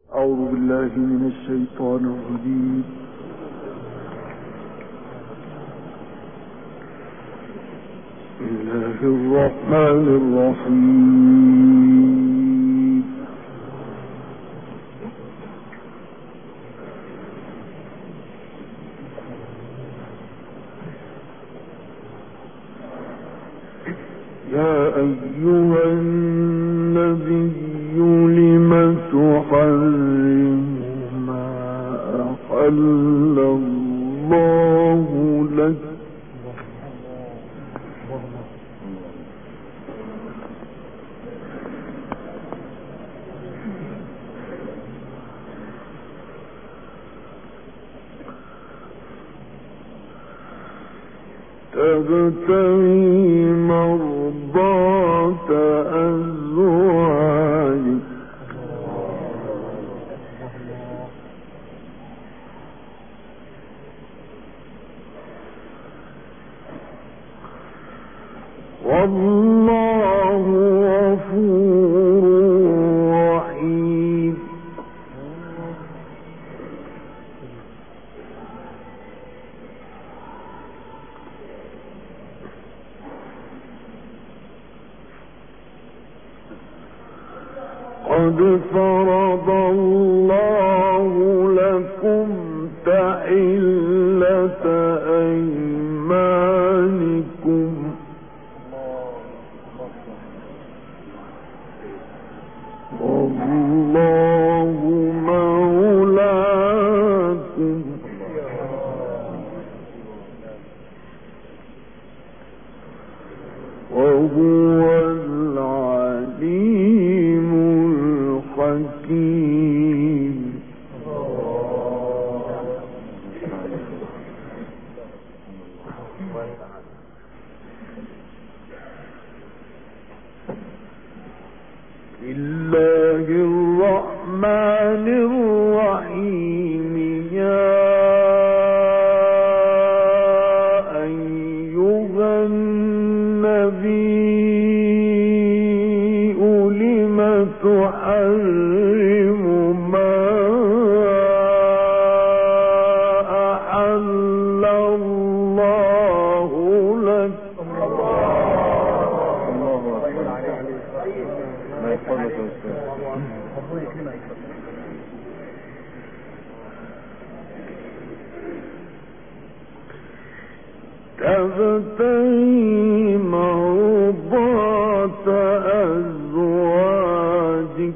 أعوذ بالله من الشيطان الرجيم. بسم الله الرحمن الرحيم. يا أيها النبي لم تحرم ما أحل الله لك تبتغي مرضات أزواجك والله غفور رحيم. قد فرض الله لكم تحلة أيمانكم والله مولاكم وهو العليم الحكيم. الله الرحمن الرحيم. يا أيها النبي لم تحرم ما أحل الله لك تبتغي مرضات أزواجك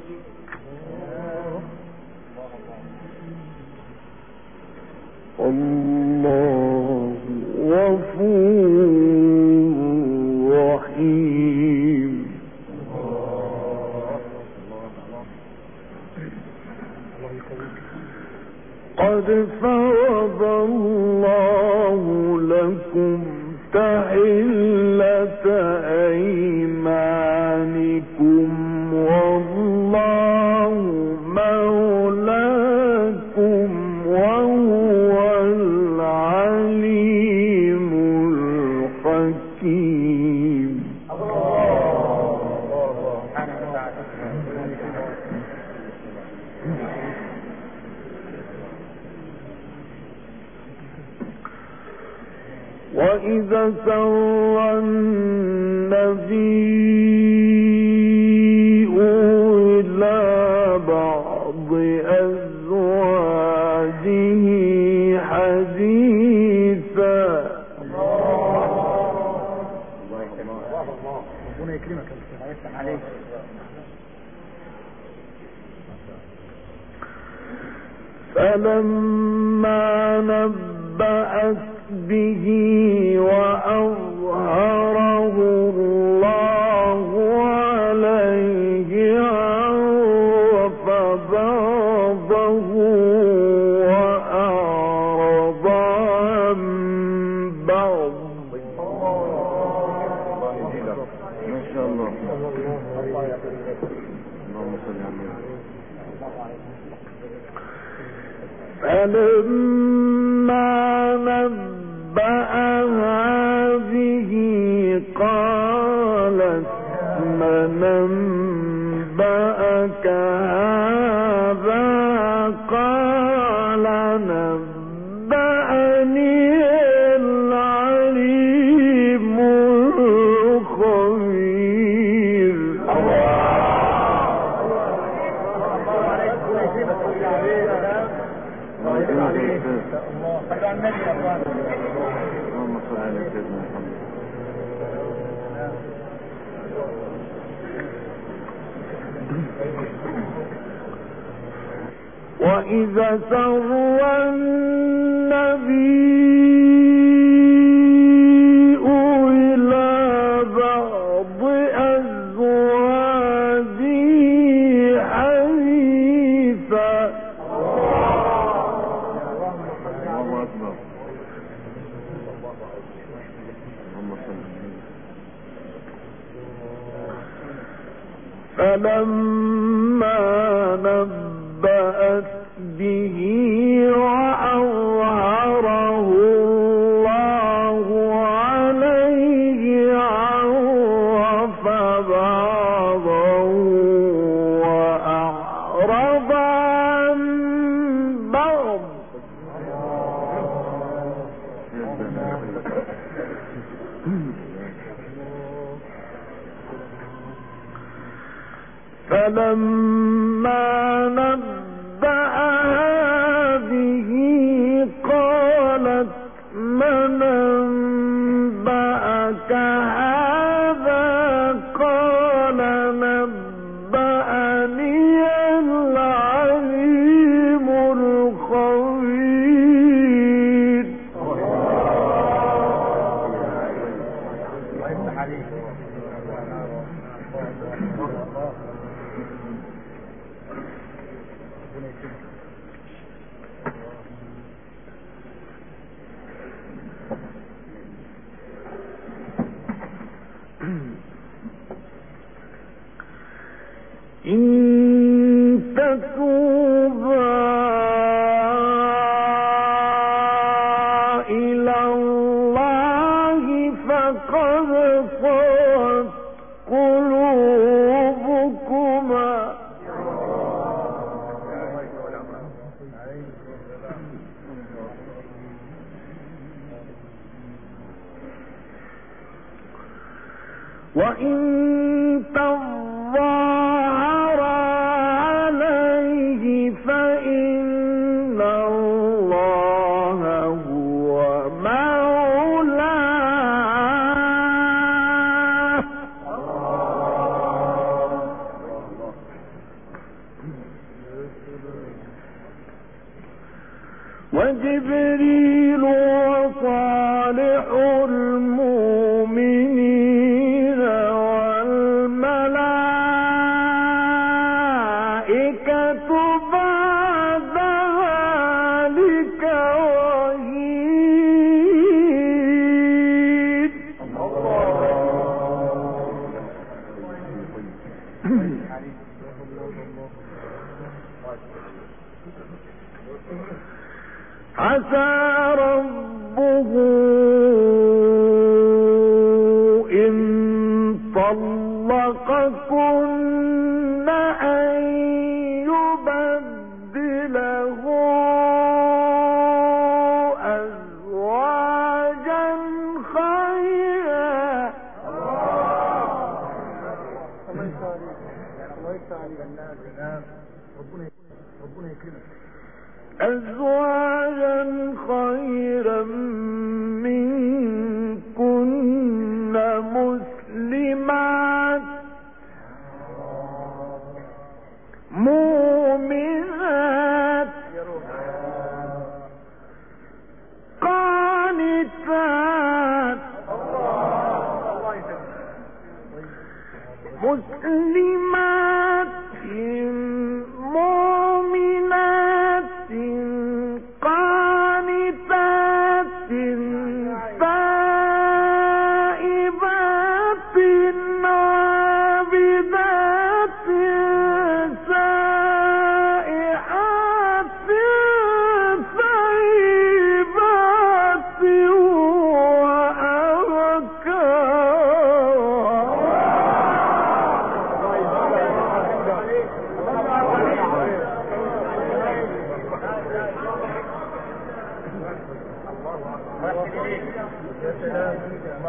الله غفور رحيم. قد فرض الله لكم تحلة أيمانكم والله مولاكم وهو العليم الحكيم. وإذا سر النبي إلى بعض أزواجه حديثا ربنا يكرمك ويفتح عليك فلما نبأت به وأظهره الله عليه عرف بعضه وأعرض عن بعض. ما شاء الله. اللهم صل على فلما نبأها به قالت من أنبأك هذا قال نبأني العليم الخبير. اللهم صل على سيدنا محمد. وإذا سر النبي إلى بعض أزواجه حديثا. الله أكبر. فلما نبأت به وأظهره الله عليه عرف بعضه وأعرض عن بعض. فلما نبأها به قالت من أنبأك هذا؟ قال نبأني العليم الخبير. إن تتوبا إلى الله فقد صغت قلوبكما. وإن تظاهر عليه فإن الله هو مولاه. وجبريل وصالح المؤمنين والملائكة بعد ذلك ظهير. عسى ربه إن طلقكن أن يبدله أزواجا خيرا. أزواجا خيرا منكن مسلمات مؤمنات قانتات مسلمات مؤمنات قانتات تائبات عابدات سائحات ثيبات وأبكار.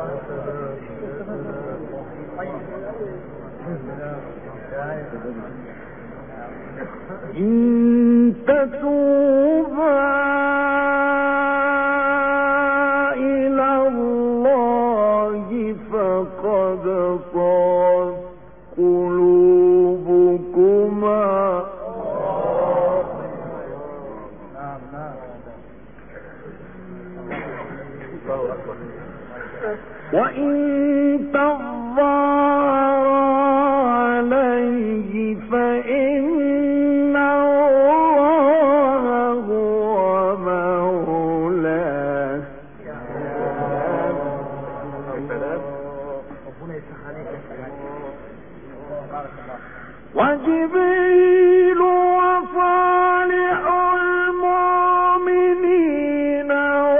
إن تتوبا إلى الله فقد صغت قلوبكما وإن تظاهرا عليه فإن الله هو مولاه وجبريل وصالح المؤمنين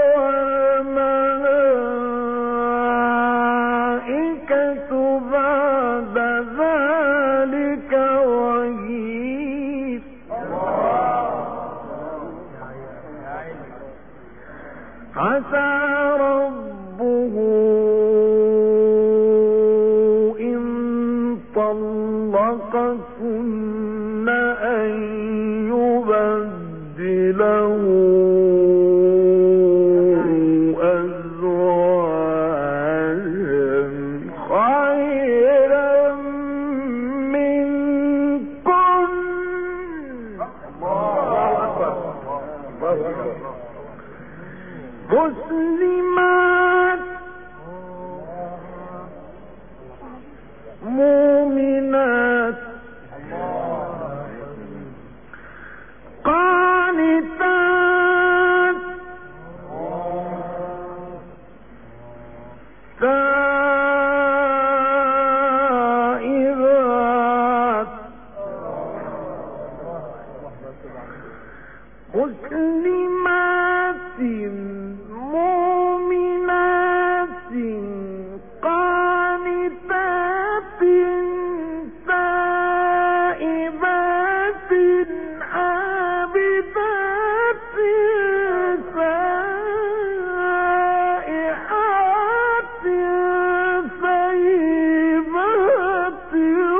والملائكة بعد ذلك ظهير عسى ربه إن طلقكن أن يبدله أزواجا خيرا منكن مسلمات مؤمنات قانتات تائبات مسلمات مؤمنات قانتات تائبات عابدات سائحات ثيبات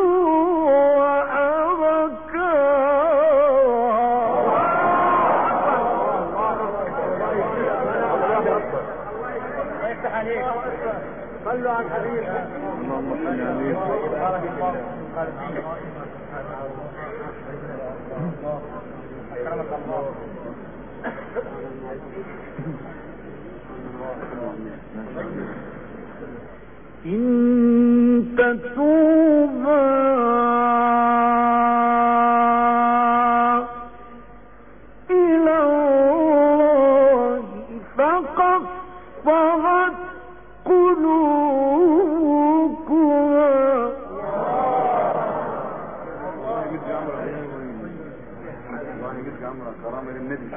صلوا على الحبيب اللهم صل عليه بارك الله اكرمك الله إن تتوبا إلى الله فقد صغت قلوبكما كرامة للنبي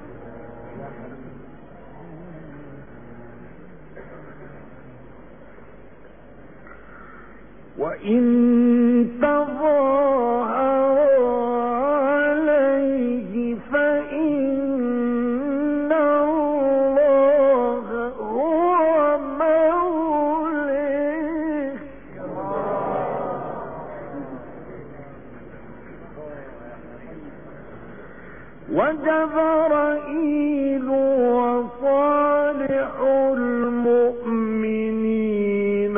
وإن تظاهرا عليه فإن الله هو مولاه وجبرائيل وصالح المؤمنين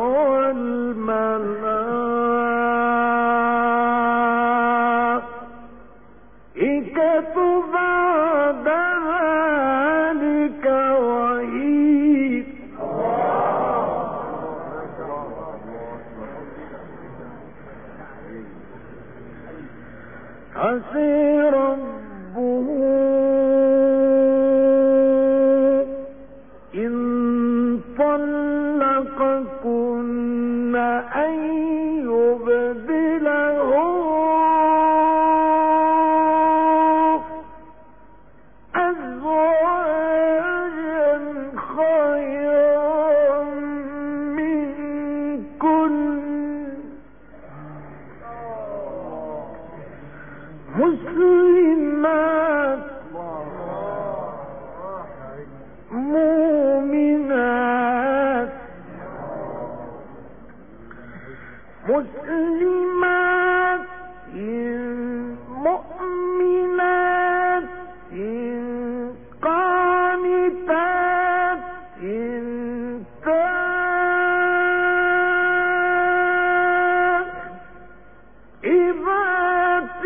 والملائكة بعد ذلك ظهير عسى ربه إن طلقكن أن يبدله أزواجا خيرا منكن مسلمات مؤمنات مسلمات مؤمنات قانتات تائبات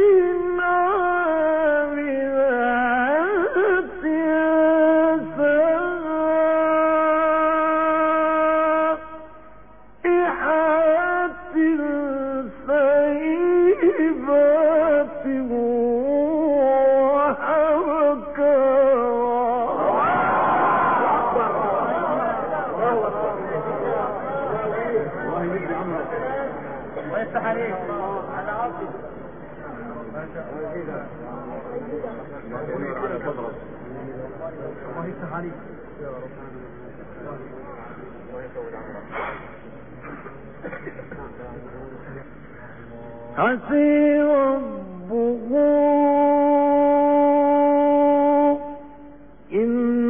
عسى ربه إن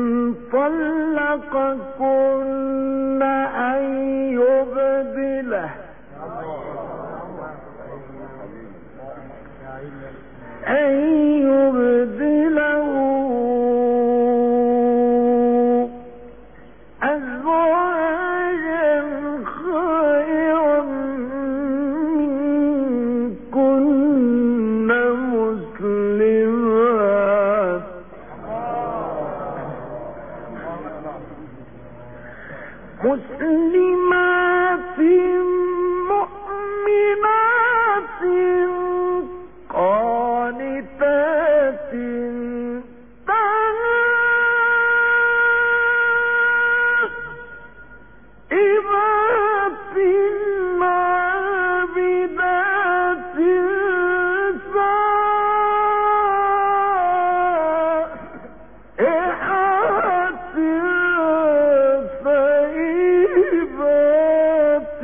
طلقكن أن يبدله أزواجا خيرا منكن مسلمات مؤمنات قانتات تائبات عابدات سائحات ثيبات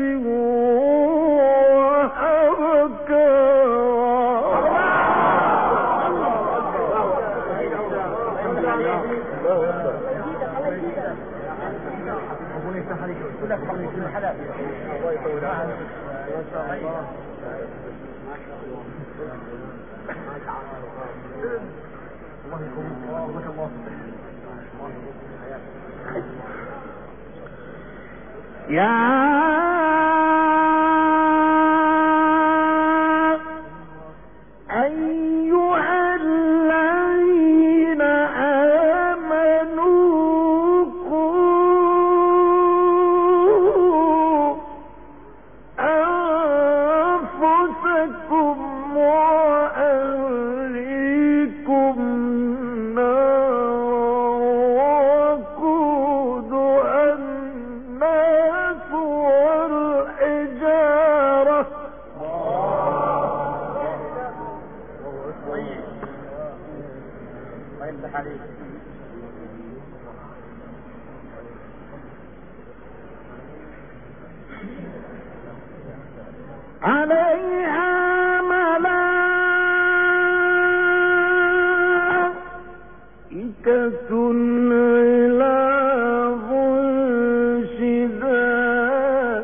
يا أيها الذين آمنوا قوا أنفسكم وأهليكم نارا وقودها الناس والحجارة عليها ملائكة غلاظ شداد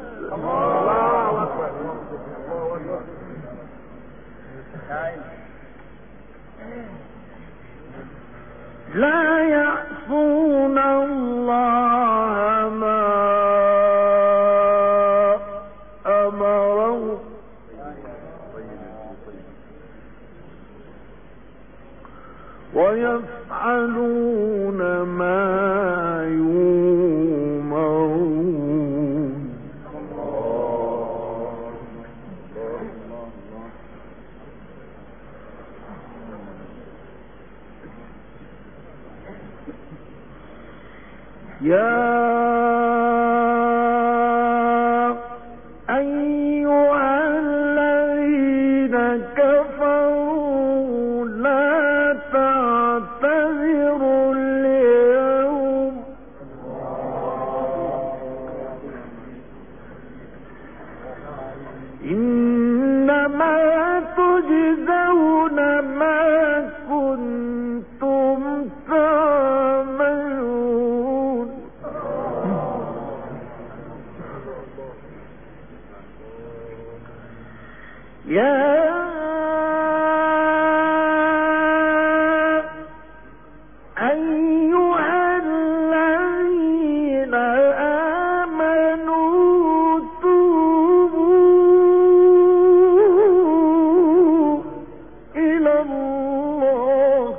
لا يعصون الله ما أمرهم ويفعلون ما يؤمرون يا أيها الذين كفروا لا تعتذروا اليوم إنما تجزون ما كنتم تعملون يا أيها الذين آمنوا توبوا إلى الله.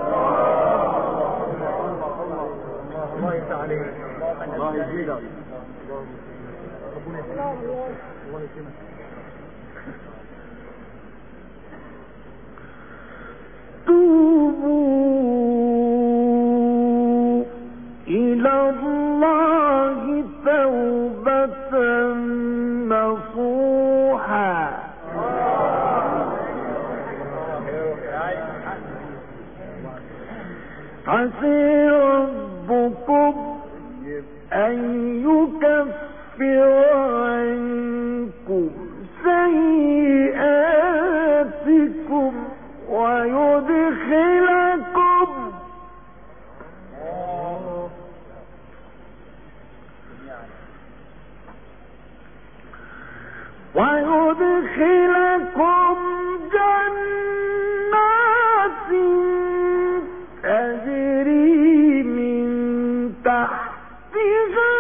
الله يسعدك، الله يزيدك، ربنا يسعدك، الله يسلمك. توبوا إلى الله توبة نصوحا عسى ربكم أن يكفر عنكم سيئاتكم ويدخلكم جنات تجري من تحتها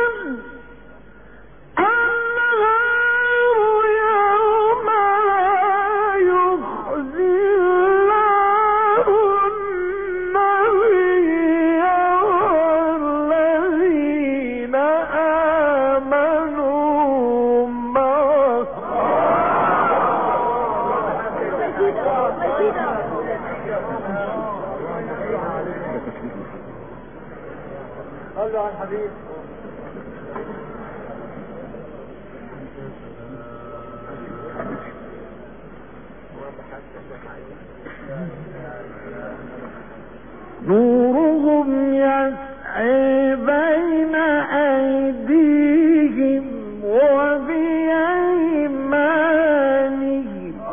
الأنهار يوم لا يخزي الله النبي والذين آمنوا معه صلوا على الحبيب. نورهم يسعى بين أيديهم وبأيمانهم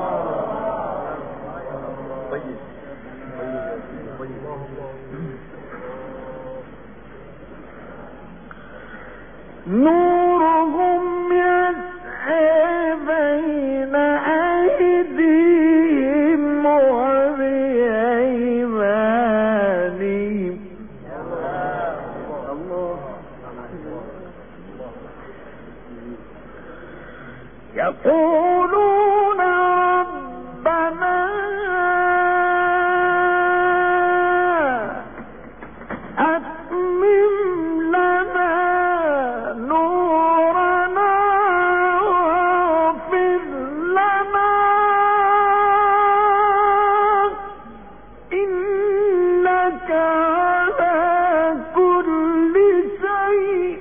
نورهم يسعى بين أيديهم وبأيمانهم يقولون ربنا أتمم لنا نورنا واغفر لنا إنك على كل شيء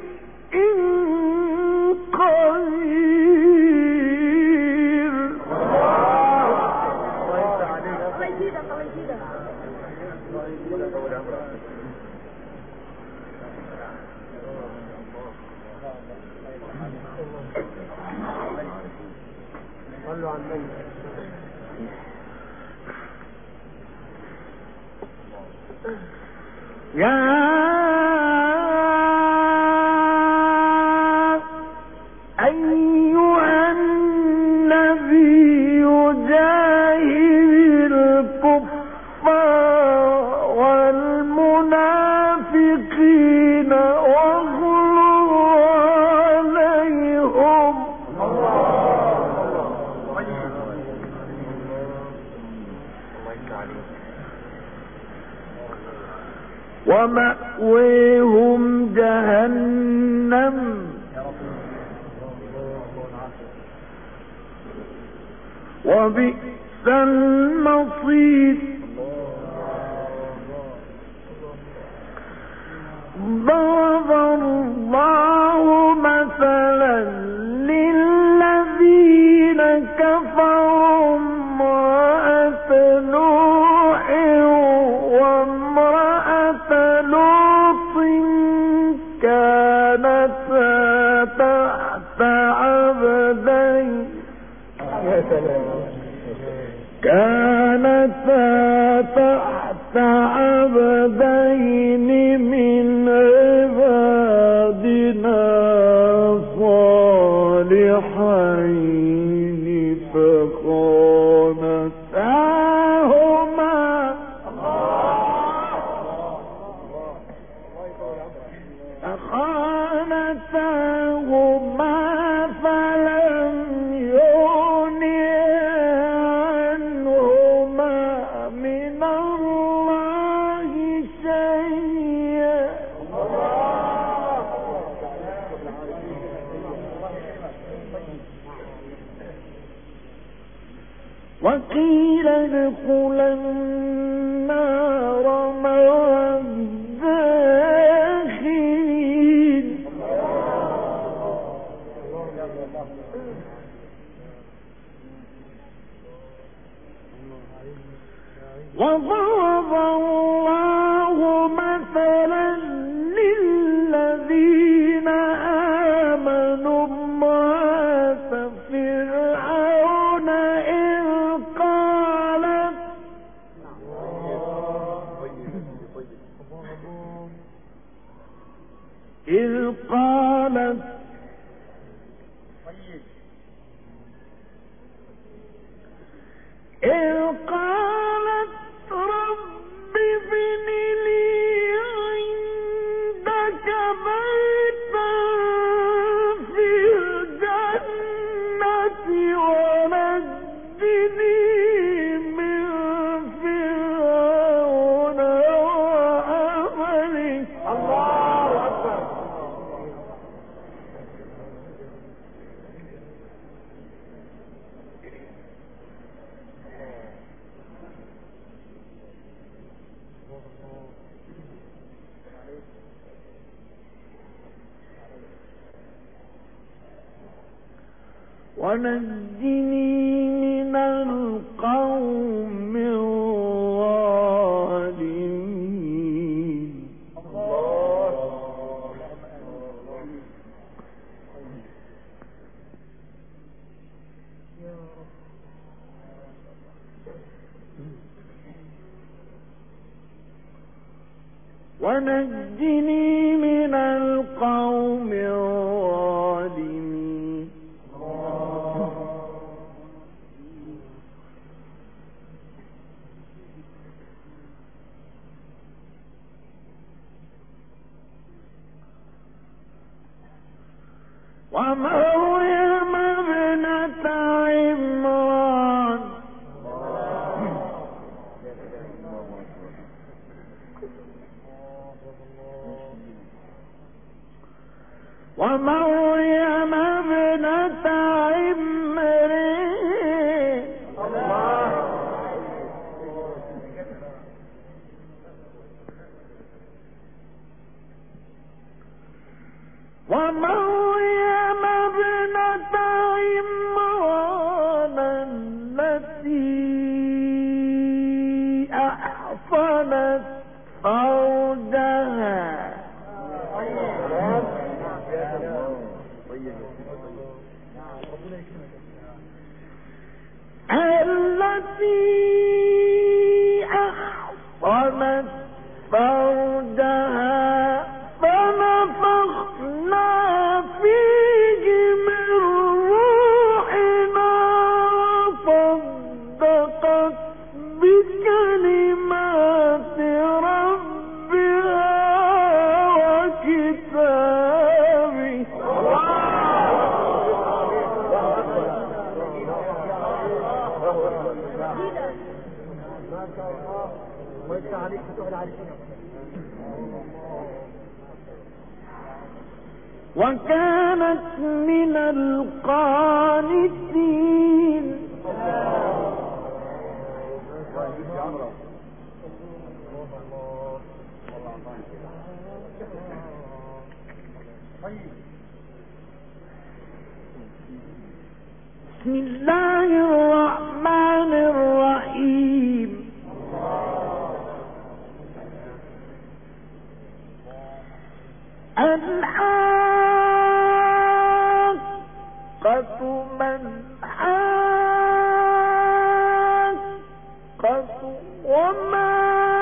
قدير. صلوا على النبي. يا أيها النبي جاهد الكفار والمنافقين واغلظ عليهم ومأويهم جهنم وبئس المصير. ضرب الله مثلا للذين كفروا امرأة نوح وامرأة لوط كانتا تحت عبدين من عبادنا صالحين فخلقوا وقيل ادخلا النار مع الداخلين وضرب الله مثلا للذين آمنوا امرأة فرعون إذ قالت رب ابن لي عندك بيتا في الجنة ونجني من فرعون وعمله. الله أكبر. ونجني من القوم الظالمين. ونجني من القوم الظالمين. ومريم ابنة عمران ومريم ابنة عمران ومريم ابنة عمران التي أحصنت فرجها فنفخنا فيه من روحنا وصدقت بكلمات ربها وكتابه. وكانت من القانتين. بسم الله الرحمن الرحيم. الحاقة ما الحاقة وما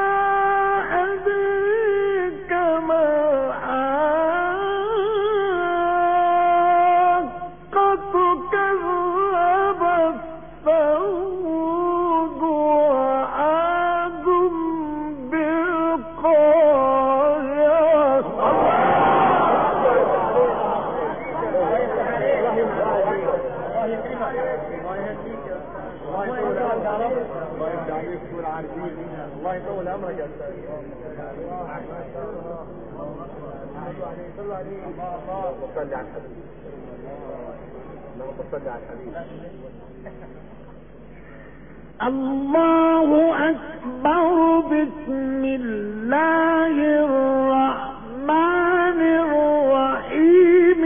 أدريك ما الحاقة كذبت ثمود وعاد بالقارعة. الله يطول عمرك يا استاذ. اللهم صل على الحبيب. اللهم صل على الحبيب. الله أكبر. بسم الله الرحمن الرحيم.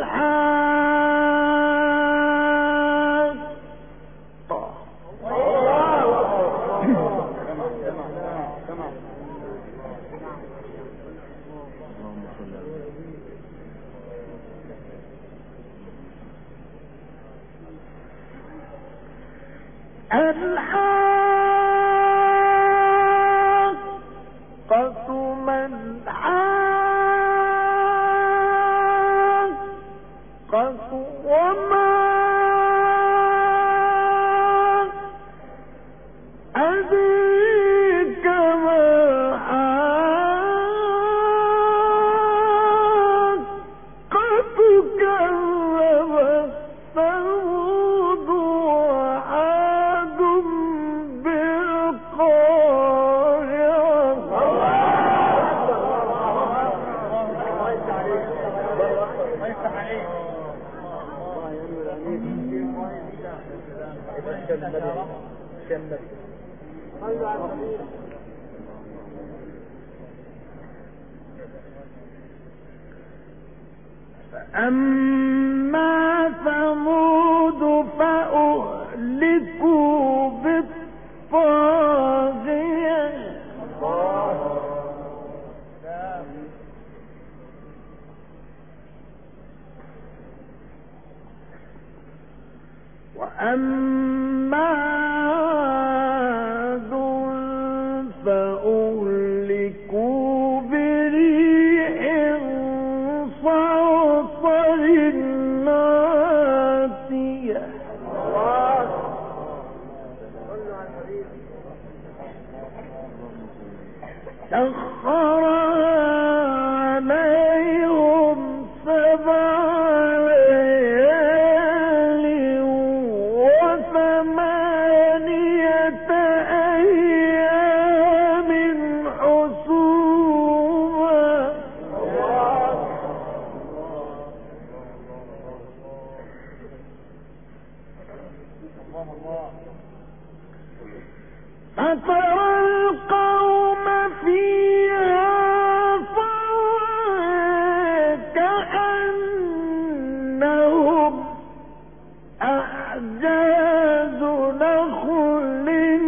الحاقة ما الحاقة وما أدريك ما الحاقة. كذب ثمود وعاد بالقارعة. فأما ثمود فأهلكوا بالطاغية. وأما عاد فأهلكوا بريح صرصر عاتية. سخرها عليهم 7 ليال و8 أيام حسوما. فترى القوم فيها صرعى كأنهم أعجاز نخل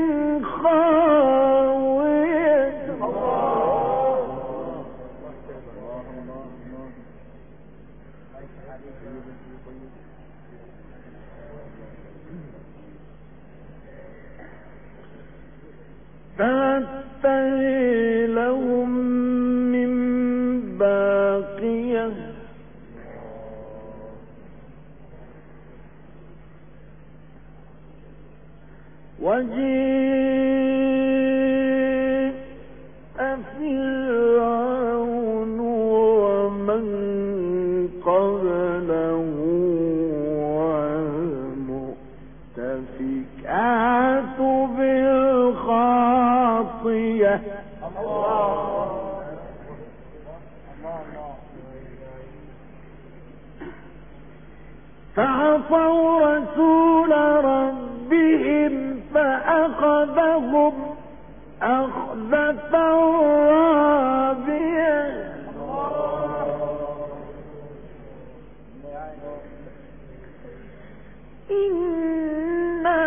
خاوية. فهل لهم من باقية. وجيء فرعون ومن قبله والمؤتفكات بالخاطية. فعصوا رسول ربهم فأخذهم أخذة رابية. إنا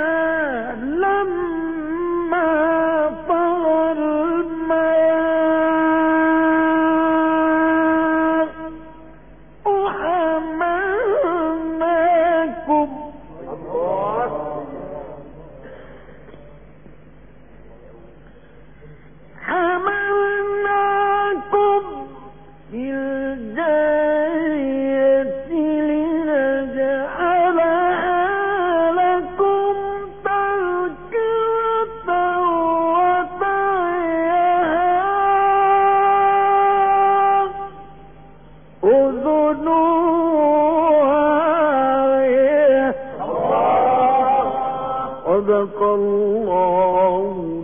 لما طغى الماء حملناكم في الجارية لنجعلها لكم تذكرة وتعيها أذن واعية. صدق الله